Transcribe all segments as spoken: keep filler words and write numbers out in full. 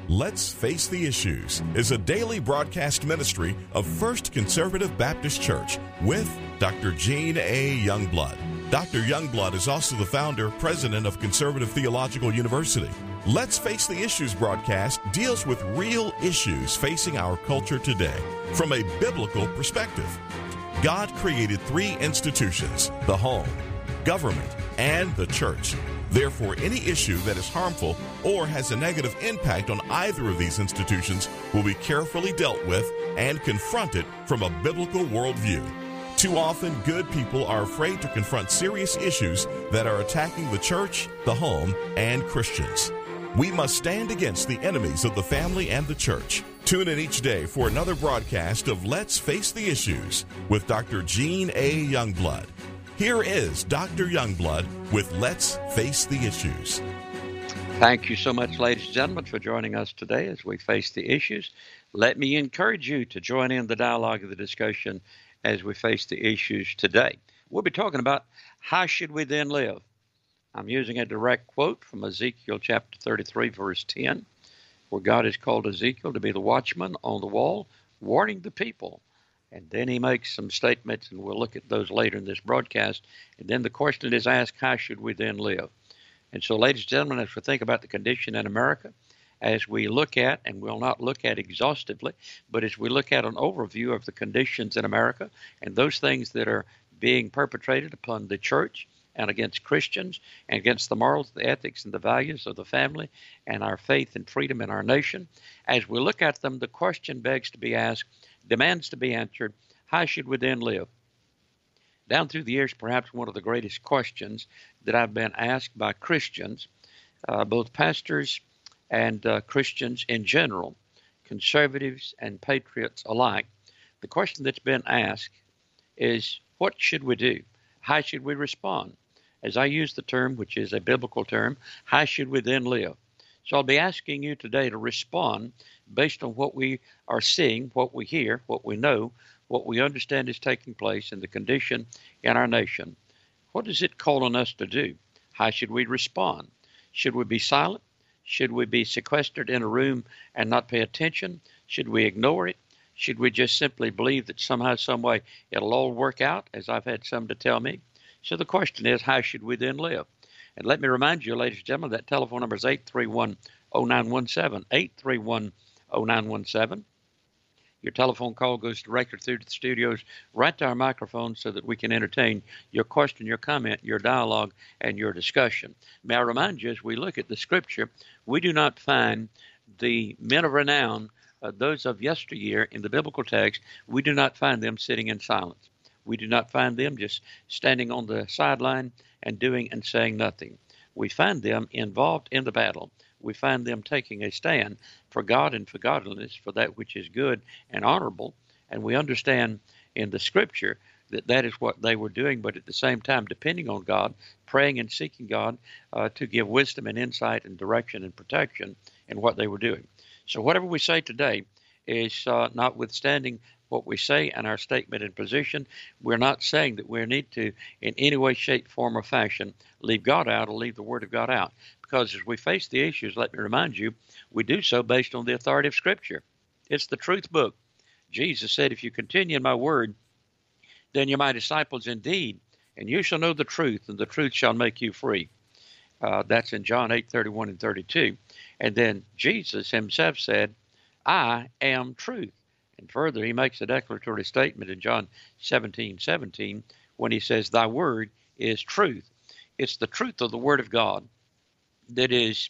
Let's Face the Issues is a daily broadcast ministry of First Conservative Baptist Church with Doctor Gene A. Youngblood. Doctor Youngblood is also the founder, president of Conservative Theological University. Let's Face the Issues broadcast deals with real issues facing our culture today from a biblical perspective. God created three institutions: the home, government, and the church. Therefore, any issue that is harmful or has a negative impact on either of these institutions will be carefully dealt with and confronted from a biblical worldview. Too often, good people are afraid to confront serious issues that are attacking the church, the home, and Christians. We must stand against the enemies of the family and the church. Tune in each day for another broadcast of Let's Face the Issues with Doctor Gene A. Youngblood. Here is Doctor Youngblood with Let's Face the Issues. Thank you so much, ladies and gentlemen, for joining us today as we face the issues. Let me encourage you to join in the dialogue of the discussion as we face the issues today. We'll be talking about how should we then live. I'm using a direct quote from Ezekiel chapter thirty-three, verse ten, where God has called Ezekiel to be the watchman on the wall, warning the people. And then he makes some statements, and we'll look at those later in this broadcast. And then the question is asked, how should we then live? And so, ladies and gentlemen, as we think about the condition in America, as we look at, and we'll not look at exhaustively, but as we look at an overview of the conditions in America and those things that are being perpetrated upon the church and against Christians and against the morals, the ethics, and the values of the family and our faith and freedom in our nation, as we look at them, the question begs to be asked, demands to be answered, how should we then live? Down through the years, perhaps one of the greatest questions that I've been asked by Christians, uh, both pastors and uh, Christians in general, conservatives and patriots alike, the question that's been asked is, what should we do? How should we respond? As I use the term, which is a biblical term, how should we then live? So I'll be asking you today to respond based on what we are seeing, what we hear, what we know, what we understand is taking place in the condition in our nation. What is it calling us to do? How should we respond? Should we be silent? Should we be sequestered in a room and not pay attention? Should we ignore it? Should we just simply believe that somehow, some way, it'll all work out, as I've had some to tell me? So the question is, how should we then live? And let me remind you, ladies and gentlemen, that telephone number is eight three one, oh nine one seven, eight three one, oh nine one seven. Your telephone call goes directly through to the studios, right to our microphone, so that we can entertain your question, your comment, your dialogue, and your discussion. May I remind you, as we look at the Scripture, we do not find the men of renown, uh, those of yesteryear in the biblical text, we do not find them sitting in silence. We do not find them just standing on the sideline and doing and saying nothing. We find them involved in the battle. We find them taking a stand for God and for godliness, for that which is good and honorable. And we understand in the Scripture that that is what they were doing, but at the same time depending on God, praying and seeking God uh, to give wisdom and insight and direction and protection in what they were doing. So whatever we say today is uh, notwithstanding what we say and our statement and position, we're not saying that we need to, in any way, shape, form, or fashion, leave God out or leave the Word of God out. Because as we face the issues, let me remind you, we do so based on the authority of Scripture. It's the truth book. Jesus said, if you continue in my word, then you're my disciples indeed, and you shall know the truth, and the truth shall make you free. Uh, that's in John eight, thirty-one and thirty-two. And then Jesus himself said, I am truth. And further, he makes a declaratory statement in John seventeen, seventeen, when he says, thy word is truth. It's the truth of the Word of God that is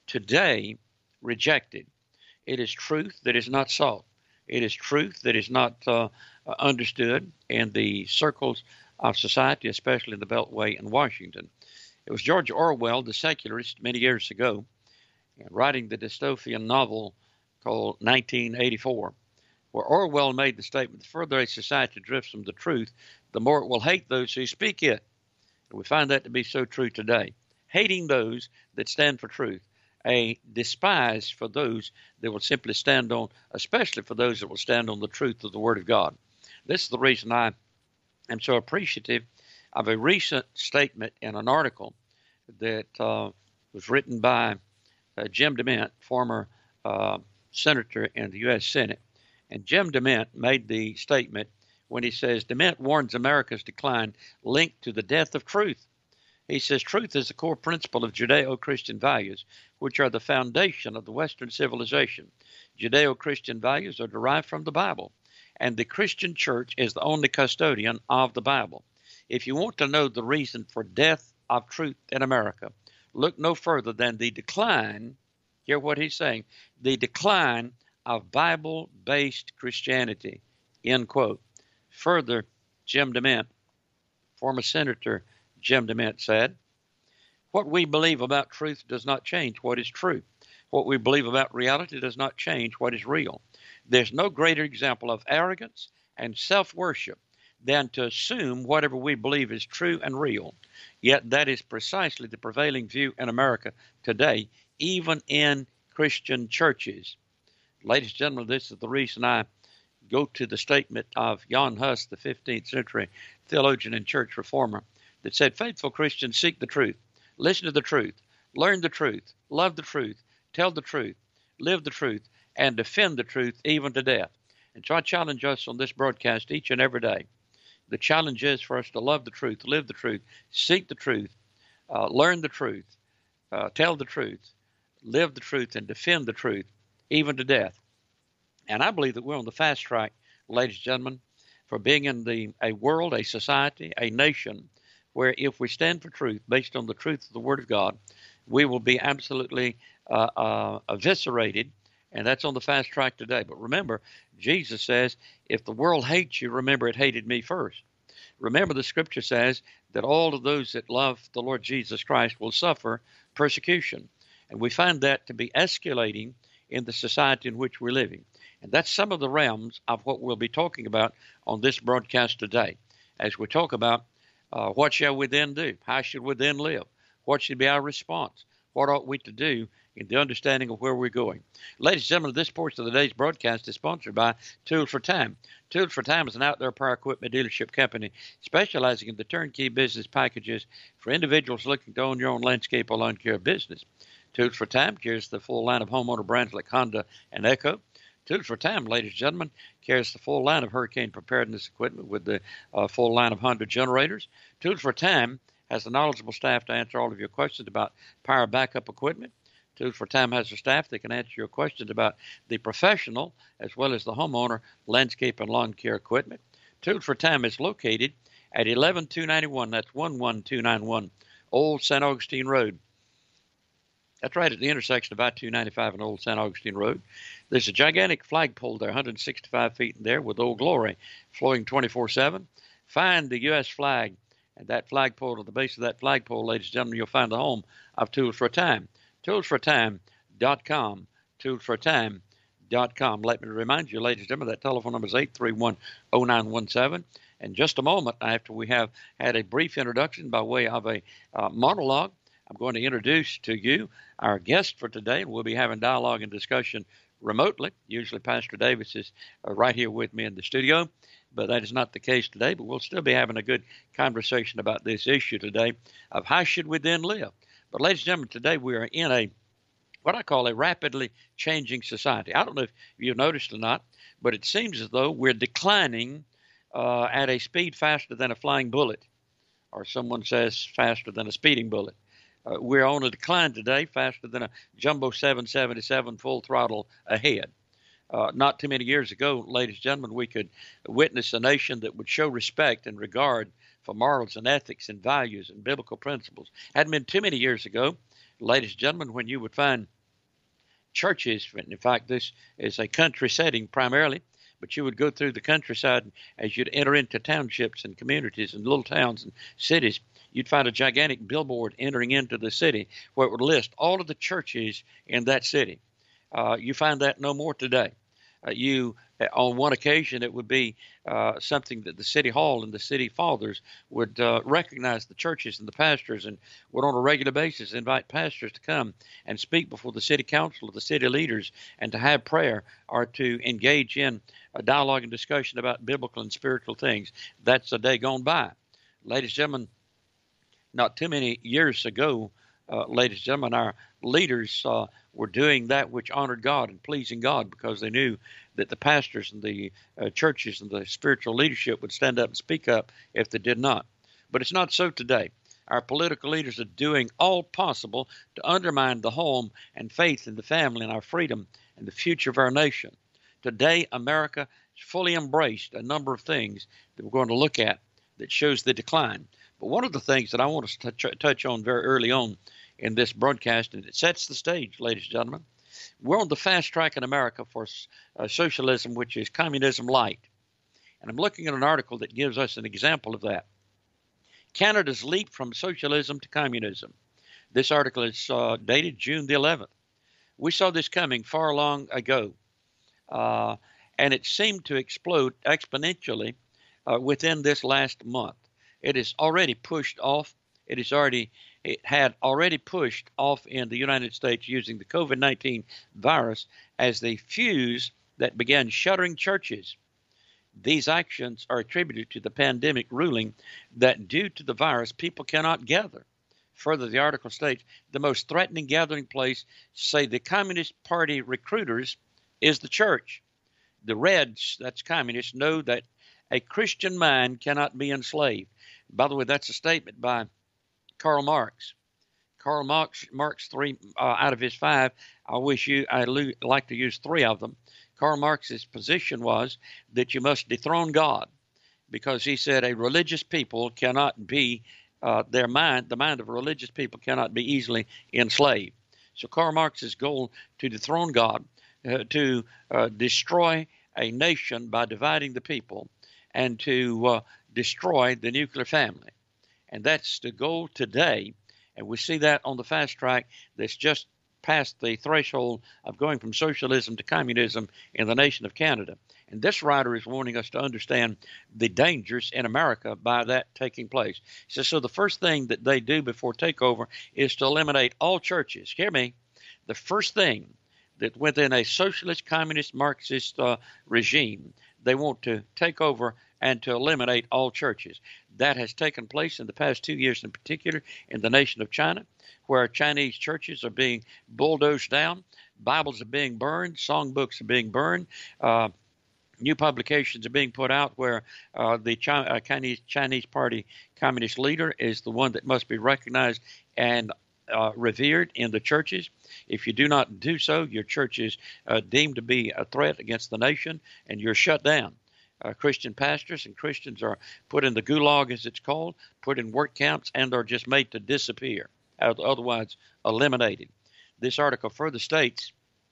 today rejected. It is truth that is not sought. It is truth that is not uh, understood in the circles of society, especially in the Beltway in Washington. It was George Orwell, the secularist, many years ago, writing the dystopian novel called nineteen eighty-four, where Orwell made the statement, the further a society drifts from the truth, the more it will hate those who speak it. And we find that to be so true today. Hating those that stand for truth, a despise for those that will simply stand on, especially for those that will stand on the truth of the Word of God. This is the reason I am so appreciative of a recent statement in an article that uh, was written by uh, Jim DeMint, former uh, senator in the U S Senate. And Jim DeMint made the statement when he says, DeMint warns America's decline linked to the death of truth. He says, truth is the core principle of Judeo-Christian values, which are the foundation of the Western civilization. Judeo-Christian values are derived from the Bible, and the Christian church is the only custodian of the Bible. If you want to know the reason for death of truth in America, look no further than the decline, hear what he's saying, the decline of Bible-based Christianity, end quote. Further, Jim DeMint, former Senator Jim DeMint said, what we believe about truth does not change what is true. What we believe about reality does not change what is real. There's no greater example of arrogance and self-worship than to assume whatever we believe is true and real. Yet that is precisely the prevailing view in America today, even in Christian churches. Ladies and gentlemen, this is the reason I go to the statement of Jan Hus, the fifteenth century theologian and church reformer, that said, faithful Christians seek the truth, listen to the truth, learn the truth, love the truth, tell the truth, live the truth, and defend the truth even to death. And so I challenge us on this broadcast each and every day. The challenge is for us to love the truth, live the truth, seek the truth, uh, learn the truth, uh, tell the truth, live the truth, and defend the truth even to death. And I believe that we're on the fast track, ladies and gentlemen, for being in the a world, a society, a nation, where if we stand for truth based on the truth of the Word of God, we will be absolutely uh, uh, eviscerated, and that's on the fast track today. But remember, Jesus says, if the world hates you, remember it hated me first. Remember, the Scripture says that all of those that love the Lord Jesus Christ will suffer persecution. And we find that to be escalating in the society in which we're living. And that's some of the realms of what we'll be talking about on this broadcast today, as we talk about uh, what shall we then do? How should we then live? What should be our response? What ought we to do in the understanding of where we're going? Ladies and gentlemen, this portion of today's broadcast is sponsored by Tools for Time. Tools for Time is an outdoor power equipment dealership company specializing in the turnkey business packages for individuals looking to own your own landscape or lawn care business. Tools for Time carries the full line of homeowner brands like Honda and Echo. Tools for Time, ladies and gentlemen, carries the full line of hurricane preparedness equipment with the uh, full line of Honda generators. Tools for Time has a knowledgeable staff to answer all of your questions about power backup equipment. Tools for Time has a staff that can answer your questions about the professional as well as the homeowner landscape and lawn care equipment. Tools for Time is located at eleven two ninety-one. That's one one two nine one Old Saint Augustine Road. That's right at the intersection of I two ninety-five and Old Saint Augustine Road. There's a gigantic flagpole there, one hundred sixty-five feet in there, with Old Glory flowing twenty-four seven. Find the U S flag, and that flagpole, at the base of that flagpole, ladies and gentlemen, you'll find the home of Tools for Time. tools for time dot com. tools for time dot com. Let me remind you, ladies and gentlemen, that telephone number is eight three one, oh nine one seven. In just a moment, after we have had a brief introduction by way of a uh, monologue, I'm going to introduce to you our guest for today, and we'll be having dialogue and discussion remotely. Usually Pastor Davis is uh, right here with me in the studio, but that is not the case today. But we'll still be having a good conversation about this issue today of how should we then live. But ladies and gentlemen, today we are in a what I call a rapidly changing society. I don't know if you've noticed or not, but it seems as though we're declining uh, at a speed faster than a flying bullet, or someone says faster than a speeding bullet. Uh, we're on a decline today, faster than a Jumbo seven seventy-seven full throttle ahead. Uh, not too many years ago, ladies and gentlemen, we could witness a nation that would show respect and regard for morals and ethics and values and biblical principles. Hadn't been too many years ago, ladies and gentlemen, when you would find churches, in fact, this is a country setting primarily, but you would go through the countryside as you'd enter into townships and communities and little towns and cities. You'd find a gigantic billboard entering into the city where it would list all of the churches in that city. Uh, you find that no more today. Uh, you, on one occasion, it would be uh, something that the city hall and the city fathers would uh, recognize the churches and the pastors, and would on a regular basis invite pastors to come and speak before the city council or the city leaders, and to have prayer or to engage in a dialogue and discussion about biblical and spiritual things. That's a day gone by. Ladies and gentlemen, not too many years ago, uh, ladies and gentlemen, our leaders uh, were doing that which honored God and pleasing God because they knew that the pastors and the uh, churches and the spiritual leadership would stand up and speak up if they did not. But it's not so today. Our political leaders are doing all possible to undermine the home and faith in the family and our freedom and the future of our nation. Today, America has fully embraced a number of things that we're going to look at that shows the decline. But one of the things that I want to touch, touch on very early on in this broadcast, and it sets the stage, ladies and gentlemen, we're on the fast track in America for uh, socialism, which is communism light. And I'm looking at an article that gives us an example of that. Canada's leap from socialism to communism. This article is uh, dated June the eleventh. We saw this coming far long ago, uh, and it seemed to explode exponentially uh, within this last month. It is already pushed off. It is already it had already pushed off in the United States using the COVID nineteen virus as the fuse that began shuttering churches. These actions are attributed to the pandemic ruling that due to the virus, people cannot gather. Further, the article states the most threatening gathering place, say the Communist Party recruiters, is the church. The Reds, that's communists, know that a Christian mind cannot be enslaved. By the way, that's a statement by Karl Marx. Karl Marx, Marx three uh, out of his five. I wish you, I'd like to use three of them. Karl Marx's position was that you must dethrone God because he said a religious people cannot be, uh, their mind, the mind of a religious people cannot be easily enslaved. So Karl Marx's goal to dethrone God, uh, to uh, destroy a nation by dividing the people, and to uh, destroy the nuclear family. And that's the goal today. And we see that on the fast track that's just past the threshold of going from socialism to communism in the nation of Canada. And this writer is wanting us to understand the dangers in America by that taking place. He says, so the first thing that they do before takeover is to eliminate all churches. Hear me. The first thing that within a socialist, communist, Marxist uh, regime, they want to take over and to eliminate all churches. That has taken place in the past two years, in particular in the nation of China, where Chinese churches are being bulldozed down, Bibles are being burned, songbooks are being burned, uh, new publications are being put out where uh, the China, uh, Chinese, Chinese Party communist leader is the one that must be recognized and uh, revered in the churches. If you do not do so, your church is uh, deemed to be a threat against the nation, and you're shut down. Uh, Christian pastors and Christians are put in the gulag, as it's called, put in work camps, and are just made to disappear, otherwise eliminated. This article further states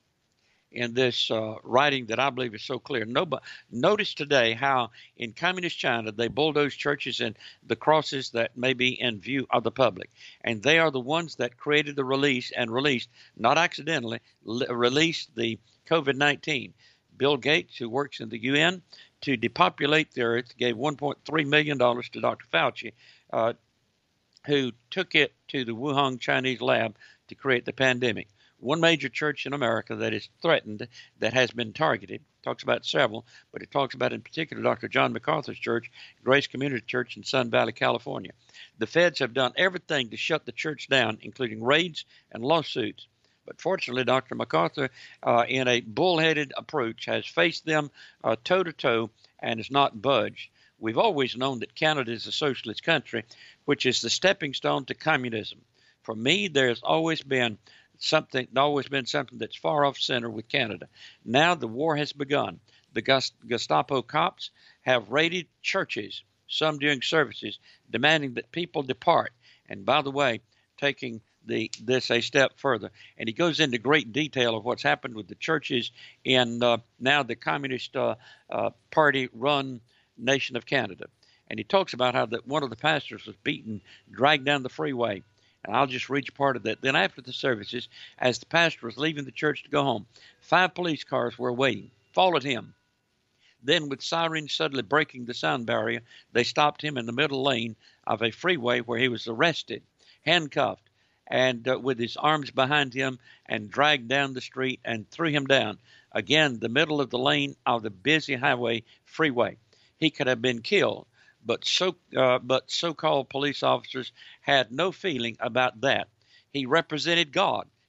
in this uh, writing that I believe is so clear. Nobody, notice today how in communist China they bulldoze churches and the crosses that may be in view of the public. And they are the ones that created the release and released, not accidentally, li- released the COVID nineteen. Bill Gates, who works in the U N, to depopulate the earth, gave one point three million dollars to Doctor Fauci, uh, who took it to the Wuhan Chinese lab to create the pandemic. One major church in America that is threatened, that has been targeted, talks about several, but it talks about in particular Doctor John MacArthur's church, Grace Community Church in Sun Valley, California. The feds have done everything to shut the church down, including raids and lawsuits. But fortunately, Doctor MacArthur, uh, in a bullheaded approach, has faced them uh, toe-to-toe and has not budged. We've always known that Canada is a socialist country, which is the stepping stone to communism. For me, there's always been something, always been something that's far off center with Canada. Now the war has begun. The Gestapo cops have raided churches, some during services, demanding that people depart. And by the way, taking the this a step further. And he goes into great detail of what's happened with the churches in uh, now the Communist uh, uh, Party-run nation of Canada. And he talks about how that one of the pastors was beaten, dragged down the freeway. And I'll just read you part of that. Then after the services, as the pastor was leaving the church to go home, five police cars were waiting, followed him. Then with sirens suddenly breaking the sound barrier, they stopped him in the middle lane of a freeway where he was arrested, handcuffed, and uh, with his arms behind him, and dragged down the street and threw him down. Again, the middle of the lane of the busy highway freeway. He could have been killed, but so uh, but so-called police officers had no feeling about that. He represented God.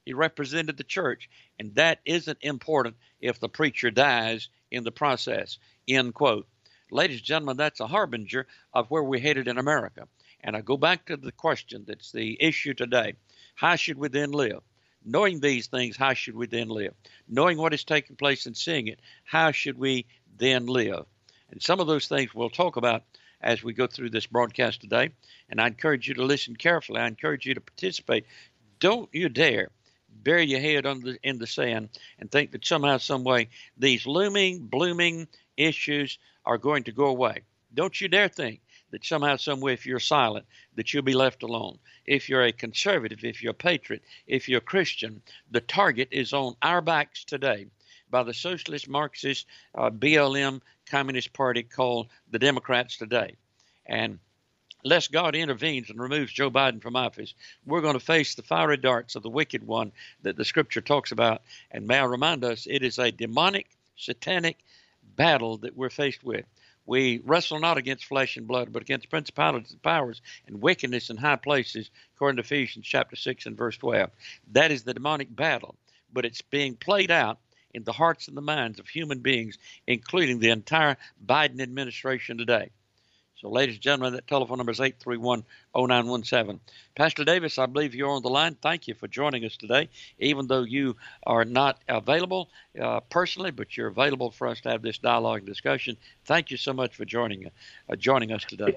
He represented the church, and that isn't important if the preacher dies in the process, end quote. Ladies and gentlemen, that's a harbinger of where we're headed in America. And I go back to the question that's the issue today. How should we then live? Knowing these things, how should we then live? Knowing what is taking place and seeing it, how should we then live? And some of those things we'll talk about as we go through this broadcast today. And I encourage you to listen carefully. I encourage you to participate. Don't you dare bury your head under, in the sand and think that somehow, some way, these looming, blooming issues are going to go away. Don't you dare think that somehow, some way, if you're silent, that you'll be left alone. If you're a conservative, if you're a patriot, if you're a Christian, the target is on our backs today by the socialist, Marxist, uh, B L M Communist Party called the Democrats today. And unless God intervenes and removes Joe Biden from office, we're going to face the fiery darts of the wicked one that the Scripture talks about. And may I remind us, it is a demonic, satanic battle that we're faced with. We wrestle not against flesh and blood, but against principalities and powers and wickedness in high places, according to Ephesians chapter six and verse twelve. That is the demonic battle, but it's being played out in the hearts and the minds of human beings, including the entire Biden administration today. So, ladies and gentlemen, that telephone number is eight three one, oh nine one seven. Pastor Davis, I believe you're on the line. Thank you for joining us today, even though you are not available uh, personally, but you're available for us to have this dialogue and discussion. Thank you so much for joining uh, joining us today.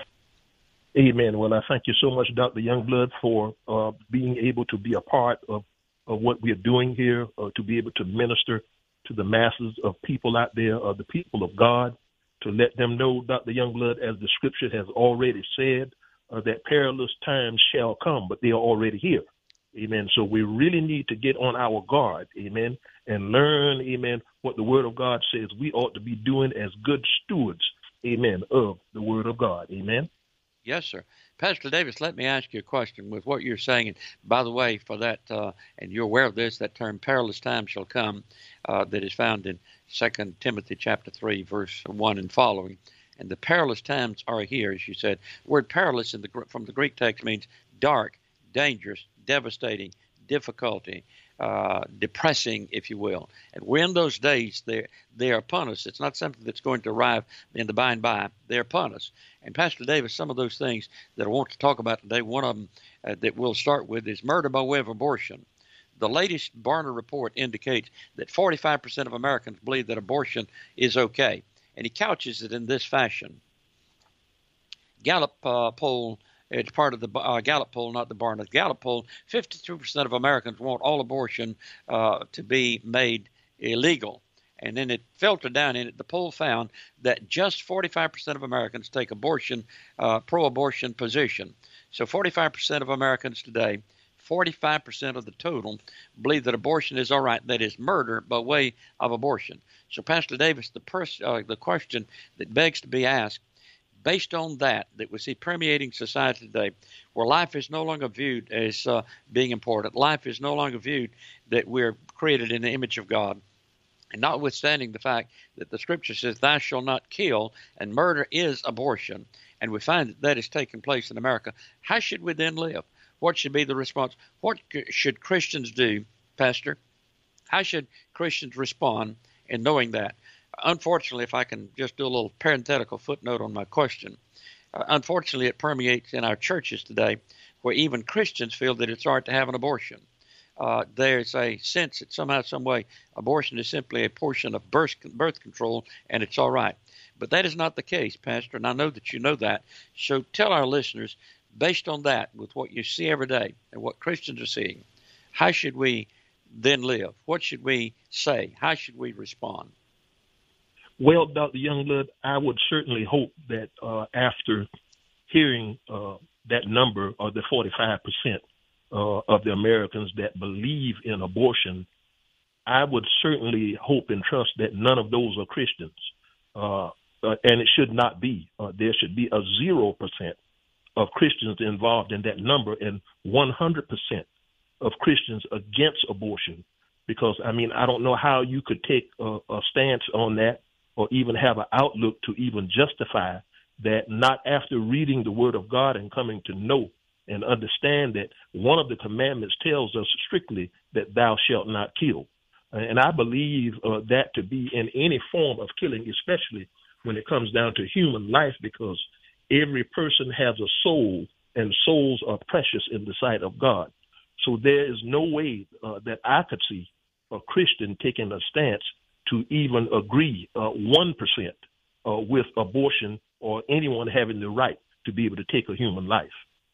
Amen. Well, I thank you so much, Doctor Youngblood, for uh, being able to be a part of, of what we are doing here, uh, to be able to minister to the masses of people out there, uh, the people of God, to let them know, Doctor Youngblood, as the Scripture has already said, uh, that perilous times shall come, but they are already here. Amen. So we really need to get on our guard, amen, and learn, amen, what the Word of God says we ought to be doing as good stewards, amen, of the Word of God. Amen. Yes, sir. Pastor Davis, let me ask you a question with what you're saying. And by the way, for that, uh, and you're aware of this, that term perilous time shall come, uh, that is found in Second Timothy chapter three, verse one and following. And the perilous times are here, as you said. The word perilous in the, from the Greek text means dark, dangerous, devastating, difficulty, uh, depressing, if you will. And we're in those days, they're, they're upon us. It's not something that's going to arrive in the by and by. They're upon us. And Pastor Davis, some of those things that I want to talk about today, one of them uh, that we'll start with is murder by way of abortion. The latest Barna report indicates that forty-five percent of Americans believe that abortion is okay. And he couches it in this fashion. Gallup uh, poll, it's part of the uh, Gallup poll, not the Barna. Gallup poll, fifty-two percent of Americans want all abortion uh, to be made illegal. And then it filtered down in it. The poll found that just forty-five percent of Americans take abortion, uh, pro-abortion position. So forty-five percent of Americans today, forty-five percent of the total, believe that abortion is all right. That is murder by way of abortion. So, Pastor Davis, the, pers- uh, the question that begs to be asked, based on that, that we see permeating society today, where life is no longer viewed as uh, being important. Life is no longer viewed that we're created in the image of God. And notwithstanding the fact that the Scripture says, thou shalt not kill, and murder is abortion, and we find that that is taking place in America, how should we then live? What should be the response? What should Christians do, Pastor? How should Christians respond in knowing that? Unfortunately, if I can just do a little parenthetical footnote on my question, uh, unfortunately it permeates in our churches today where even Christians feel that it's all right to have an abortion. Uh, there's a sense that somehow, some way, abortion is simply a portion of birth, birth control, and it's all right. But that is not the case, Pastor, and I know that you know that. So tell our listeners, based on that, with what you see every day and what Christians are seeing, how should we then live? What should we say? How should we respond? Well, Doctor Youngblood, I would certainly hope that uh, after hearing uh, that number, or the forty-five percent uh, of the Americans that believe in abortion, I would certainly hope and trust that none of those are Christians. Uh, uh, and it should not be. Uh, there should be a zero percent of Christians involved in that number and one hundred percent of Christians against abortion. Because, I mean, I don't know how you could take a, a stance on that or even have an outlook to even justify that, not after reading the Word of God and coming to know and understand that one of the commandments tells us strictly that thou shalt not kill. And I believe uh, that to be in any form of killing, especially when it comes down to human life, because every person has a soul, and souls are precious in the sight of God. So there is no way uh, that I could see a Christian taking a stance to even agree uh, one percent uh, with abortion or anyone having the right to be able to take a human life.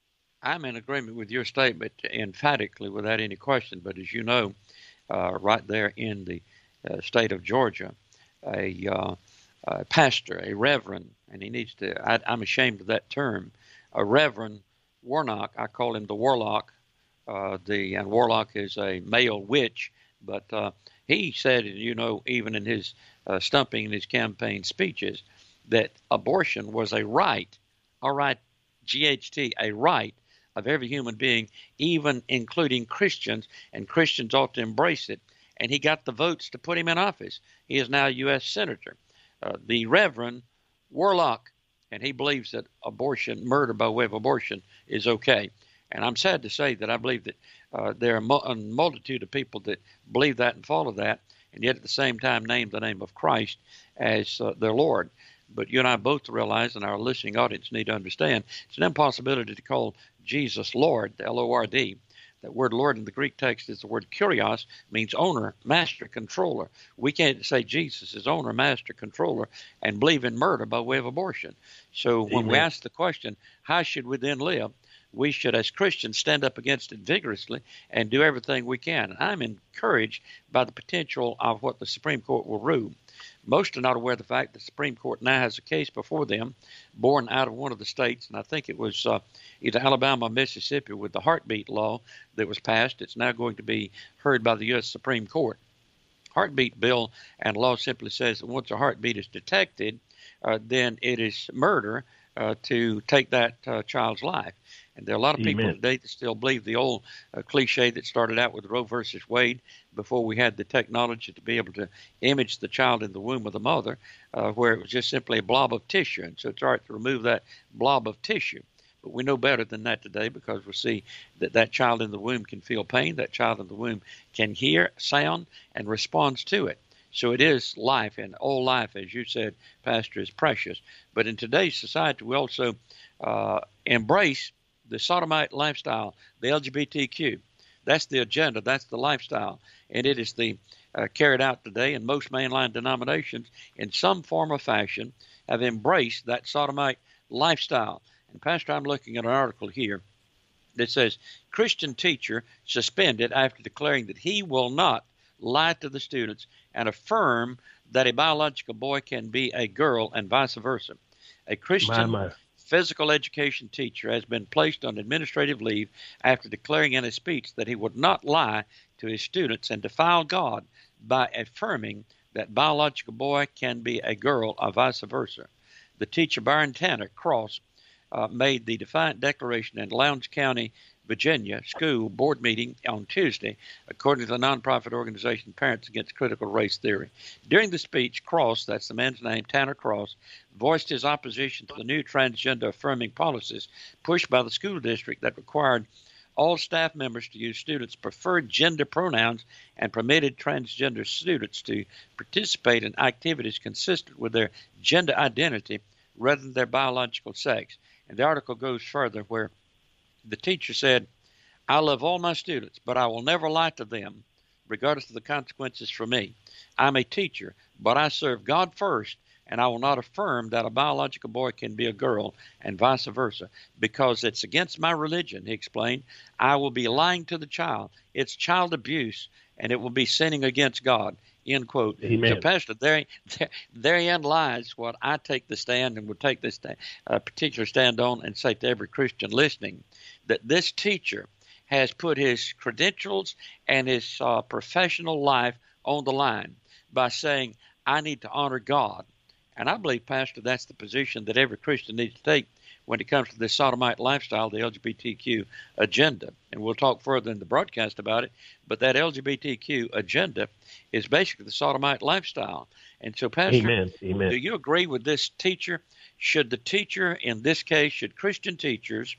I'm in agreement with your statement emphatically without any question. But as you know, uh, right there in the uh, state of Georgia, a, uh, a pastor, a reverend, and he needs to, I, I'm ashamed of that term, a Reverend Warnock, I call him the Warlock, uh, the and Warlock is a male witch, but uh, he said, you know, even in his uh, stumping in his campaign speeches, that abortion was a right, all right, G H T, a right of every human being, even including Christians, and Christians ought to embrace it. And he got the votes to put him in office. He is now a U S Senator, uh, the Reverend Warlock, and he believes that abortion, murder by way of abortion, is okay. And I'm sad to say that I believe that uh, there are a multitude of people that believe that and follow that, and yet at the same time name the name of Christ as uh, their Lord. But you and I both realize, and our listening audience need to understand, it's an impossibility to call Jesus Lord, L O R D. That word Lord in the Greek text is the word kurios, means owner, master, controller. We can't say Jesus is owner, master, controller, and believe in murder by way of abortion. So when Amen. We ask the question, how should we then live? We should, as Christians, stand up against it vigorously and do everything we can. I'm encouraged by the potential of what the Supreme Court will rule. Most are not aware of the fact that the Supreme Court now has a case before them born out of one of the states, and I think it was uh, either Alabama or Mississippi, with the heartbeat law that was passed. It's now going to be heard by the U S Supreme Court. Heartbeat bill and law simply says that once a heartbeat is detected, uh, then it is murder uh, to take that uh, child's life. And there are a lot of people Amen. Today that still believe the old uh, cliche that started out with Roe versus Wade before we had the technology to be able to image the child in the womb of the mother, uh, where it was just simply a blob of tissue. And so it's hard to remove that blob of tissue. But we know better than that today, because we see that that child in the womb can feel pain. That child in the womb can hear sound and responds to it. So it is life, and all life, as you said, Pastor, is precious. But in today's society, we also uh, embrace the sodomite lifestyle, the L G B T Q. That's the agenda. That's the lifestyle. And it is the uh, carried out today, and most mainline denominations in some form or fashion have embraced that sodomite lifestyle. And Pastor, I'm looking at an article here that says, Christian teacher suspended after declaring that he will not lie to the students and affirm that a biological boy can be a girl and vice versa. A Christian my, my. physical education teacher has been placed on administrative leave after declaring in a speech that he would not lie to his students and defile God by affirming that biological boy can be a girl or vice versa. The teacher, Byron Tanner Cross, uh, made the defiant declaration in Lowndes County, Virginia school board meeting on Tuesday, according to the nonprofit organization Parents Against Critical Race Theory. During the speech, Cross, that's the man's name, Tanner Cross, voiced his opposition to the new transgender-affirming policies pushed by the school district that required all staff members to use students' preferred gender pronouns and permitted transgender students to participate in activities consistent with their gender identity rather than their biological sex. And the article goes further, where the teacher said, I love all my students, but I will never lie to them, regardless of the consequences for me. I'm a teacher, but I serve God first, and I will not affirm that a biological boy can be a girl and vice versa, because it's against my religion, he explained. I will be lying to the child. It's child abuse, and it will be sinning against God, end quote. Amen. So, Pastor, there, there, therein lies what I take the stand and would take this uh, particular stand on and say to every Christian listening, that this teacher has put his credentials and his uh, professional life on the line by saying, I need to honor God. And I believe, Pastor, that's the position that every Christian needs to take when it comes to this sodomite lifestyle, the L G B T Q agenda. And we'll talk further in the broadcast about it. But that L G B T Q agenda is basically the sodomite lifestyle. And so, Pastor, Amen. Amen. do you agree with this teacher? Should the teacher, in this case, should Christian teachers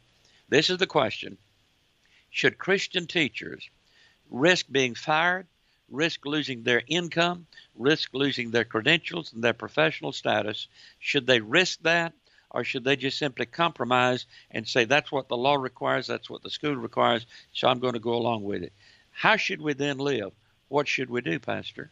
This is the question. Should Christian teachers risk being fired, risk losing their income, risk losing their credentials and their professional status? Should they risk that, or should they just simply compromise and say, that's what the law requires, that's what the school requires, so I'm going to go along with it? How should we then live? What should we do, Pastor?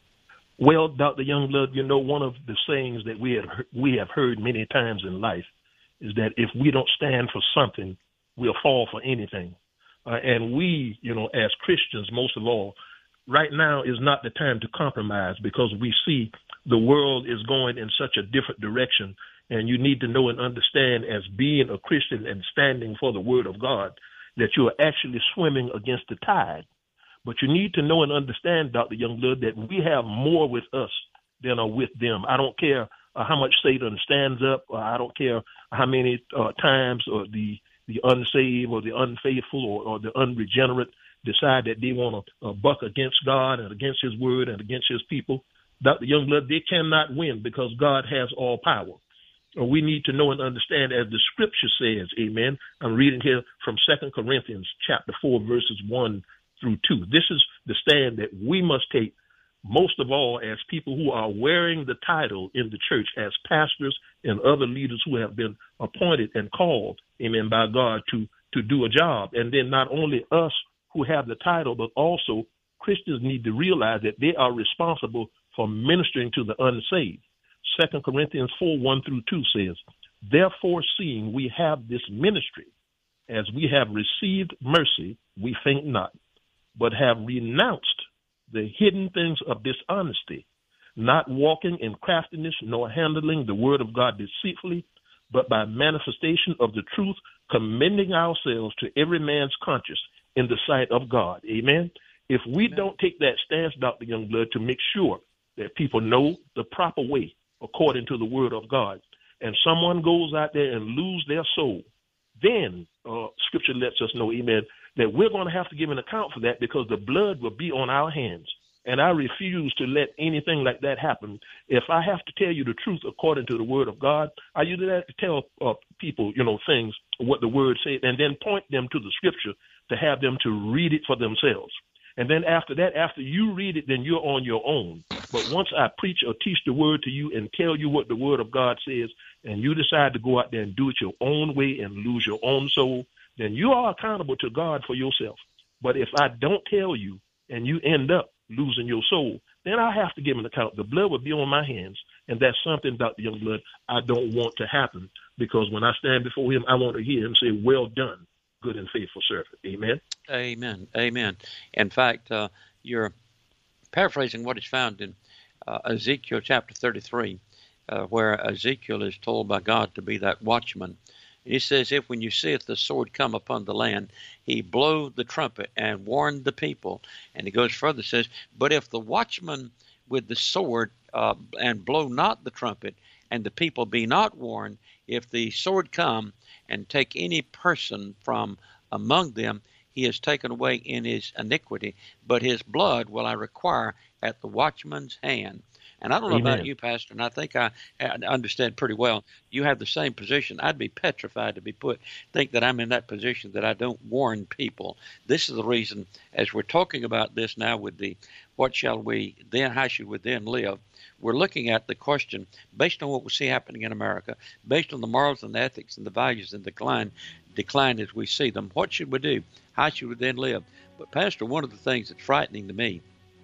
Well, Doctor Youngblood, you know, one of the sayings that we have, we have heard many times in life is that if we don't stand for something, we'll fall for anything. Uh, and we, you know, as Christians, most of all, right now is not the time to compromise, because we see the world is going in such a different direction. And you need to know and understand, as being a Christian and standing for the Word of God, that you are actually swimming against the tide. But you need to know and understand, Doctor Youngblood, that we have more with us than are with them. I don't care uh, how much Satan stands up. Uh, I don't care how many uh, times or the the unsaved or the unfaithful or, or the unregenerate decide that they want to uh, buck against God and against his word and against his people. Doctor Youngblood, they cannot win, because God has all power. Uh, we need to know and understand, as the scripture says, amen. I'm reading here from Second Corinthians chapter four, verses one through two. This is the stand that we must take, most of all as people who are wearing the title in the church as pastors and other leaders who have been appointed and called, amen, by God to, to do a job. And then not only us who have the title, but also Christians need to realize that they are responsible for ministering to the unsaved. Second Corinthians four, one through two says, therefore, seeing we have this ministry, as we have received mercy, we faint not, but have renounced the hidden things of dishonesty, not walking in craftiness, nor handling the word of God deceitfully, but by manifestation of the truth, commending ourselves to every man's conscience in the sight of God. Amen. If we Amen. Don't take that stance, Doctor Youngblood, to make sure that people know the proper way according to the word of God, and someone goes out there and lose their soul, then uh, Scripture lets us know, amen, that we're going to have to give an account for that, because the blood will be on our hands. And I refuse to let anything like that happen. If I have to tell you the truth according to the word of God, I usually have to tell uh, people, you know, things, what the word said, and then point them to the Scripture to have them to read it for themselves. And then after that, after you read it, then you're on your own. But once I preach or teach the word to you and tell you what the word of God says, and you decide to go out there and do it your own way and lose your own soul, then you are accountable to God for yourself. But if I don't tell you and you end up losing your soul, then I have to give an account. The blood will be on my hands, and that's something, Doctor Youngblood, I don't want to happen, because when I stand before him, I want to hear him say, well done, good and faithful servant. Amen? Amen. Amen. In fact, uh, you're paraphrasing what is found in uh, Ezekiel chapter thirty-three, uh, where Ezekiel is told by God to be that watchman. He says, if when you seeth the sword come upon the land, he blow the trumpet and warn the people. And he goes further, says, but if the watchman with the sword uh, and blow not the trumpet, and the people be not warned, if the sword come and take any person from among them, he is taken away in his iniquity, but his blood will I require at the watchman's hand. And I don't know Amen. About you, Pastor, and I think I understand pretty well. You have the same position. I'd be petrified to be put, think that I'm in that position that I don't warn people. This is the reason, as we're talking about this now with the what shall we then, how should we then live, we're looking at the question based on what we see happening in America, based on the morals and the ethics and the values in decline, decline as we see them. What should we do? How should we then live? But, Pastor, one of the things that's frightening to me,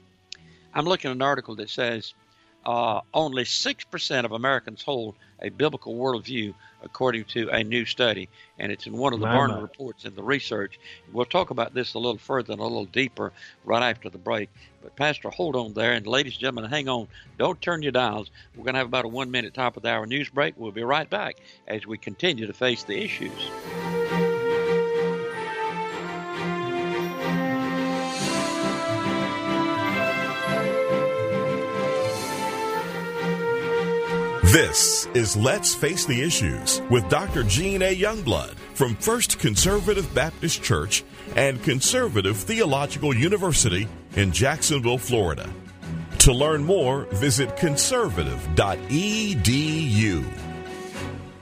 I'm looking at an article that says, Uh, only six percent of Americans hold a biblical worldview, according to a new study, and it's in one of the My, Barna my. reports in the research. We'll talk about this a little further and a little deeper right after the break. But, Pastor, hold on there, and ladies and gentlemen, hang on. Don't turn your dials. We're going to have about a one-minute top of the hour news break. We'll be right back as we continue to face the issues. This is Let's Face the Issues with Doctor Gene A. Youngblood from First Conservative Baptist Church and Conservative Theological University in Jacksonville, Florida. To learn more, visit conservative dot e d u.